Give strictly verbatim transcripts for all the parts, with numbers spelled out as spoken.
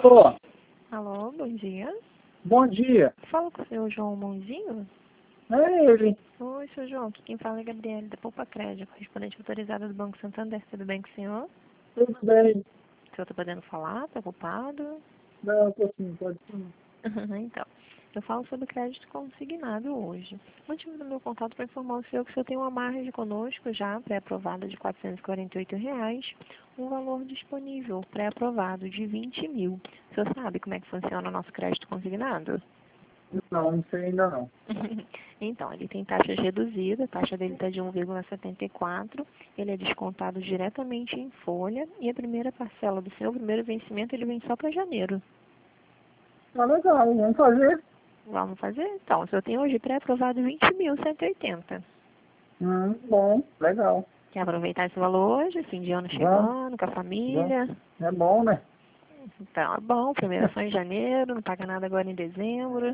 Alô, Alô, bom dia. bom dia. Fala com o seu João Mãozinho? É ele. Oi, seu João, aqui quem fala é Gabriele, da Poupa Crédito, correspondente autorizada do Banco Santander. Tudo bem com o senhor? Tudo bem? O senhor tá podendo falar? Tá ocupado? Não, tô sim, pode sim. Então, eu falo sobre crédito consignado hoje. O motivo do meu contato para informar o senhor que o senhor tem uma margem conosco já pré-aprovada de quatrocentos e quarenta e oito reais, um valor disponível pré-aprovado de vinte mil. O senhor sabe como é que funciona o nosso crédito consignado? Não, não sei ainda não. Então, ele tem taxas reduzidas, a taxa dele está de um vírgula setenta e quatro, ele é descontado diretamente em folha e a primeira parcela do seu primeiro vencimento ele vem só para janeiro. Tá legal, vamos fazer. Vamos fazer? Então, o senhor tem hoje pré-aprovado vinte mil cento e oitenta. Hum, bom, legal. Quer aproveitar esse valor hoje, fim de ano Vamos, chegando, com a vamos. família? É bom, né? Então, é bom, primeiro é só em janeiro, não paga nada agora em dezembro.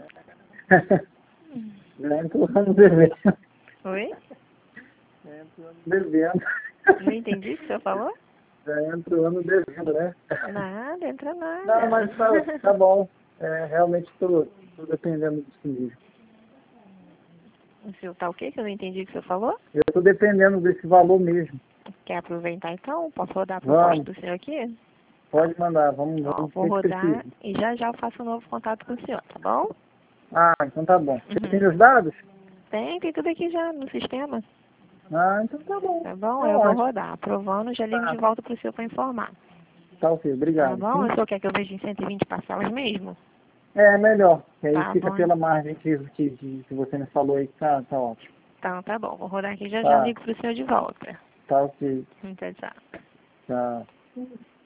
Já entrou o ano devendo. Oi? Já entrou o ano devendo. Não entendi o que o senhor falou? Já entrou o ano devendo, né? Nada, entra nada. Não, mas tá, tá bom. É, realmente estou dependendo desse nível. O senhor tá o quê? Que eu não entendi o que o senhor falou? Eu estou dependendo desse valor mesmo. Quer aproveitar então? Posso rodar a proposta Vamos, do senhor aqui? pode mandar, vamos, Ó, vamos vou ver o que rodar precisa. e já já eu faço um novo contato com o senhor, tá bom? Ah, então tá bom. Você tem Uhum. os dados? Tem, tem tudo aqui já no sistema, Ah, então tá bom. tá bom? Tá Eu vou ótimo. rodar. Aprovando, já ligo Tá, de volta pro senhor para informar. tá ok, Tá obrigado. bom? Sim? O senhor quer que eu veja em cento e vinte parcelas mesmo? É melhor, que aí Tá fica bom. pela margem que, que, que, que você me falou aí, que tá, tá ótimo. Então tá bom, vou rodar aqui já já Tá, ligo pro senhor de volta. tá ok. Então tchau. Tchau.